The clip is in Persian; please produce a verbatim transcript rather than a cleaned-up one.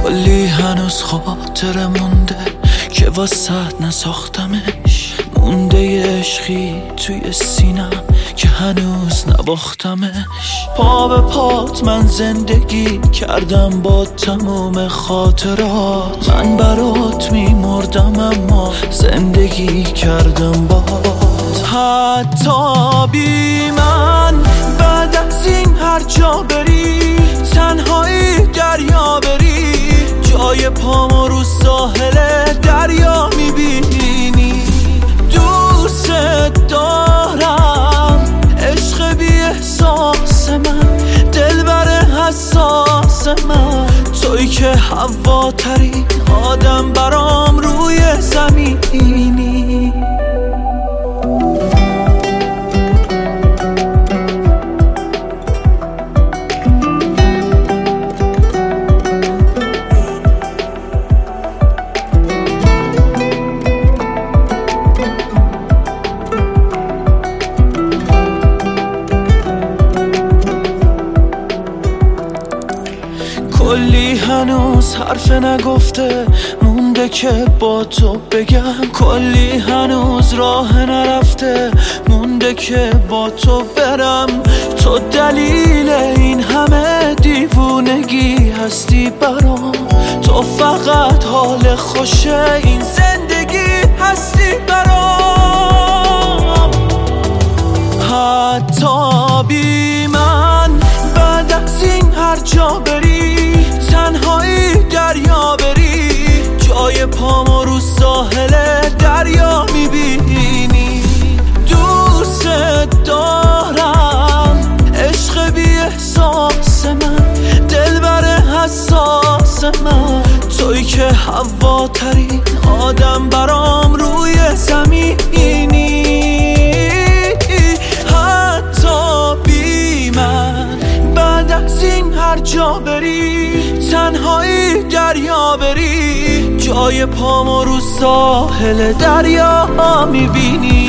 کلی هنوز خاطره مونده که واسط نساختمش، مونده یه عشقی توی سینم که هنوز نباختمش. پا به پات من زندگی کردم با تموم خاطرات، من برات میمردم اما زندگی کردم باهات. حتی بی من بعد از این هر جا بری، تنهایی دریا بری، جای پامو رو ساحل دریا میبینی. دوست دارم عشق بی احساس من، دلبر حساس من، توی که هواترین آدم برام روی زمینی. کلی هنوز حرف نگفته مونده که با تو بگم، کلی هنوز راه نرفته مونده که با تو برم. تو دلیل این همه دیوونگی هستی برام، تو فقط حال خوشه این زندگی هستی برام. حتی بی من بعد از این هر جا بری، تنهایی دریا بری، جای پامو رو ساحل دریا میبینی. دوست دارم عشق بی احساس من، دلبر حساس من، توی که هواترین آدم برام روی زمینی. حتی بی من بعد از این هر جا بری، تنهایی دریا بری، جای پامو رو ساحل دریا میبینی.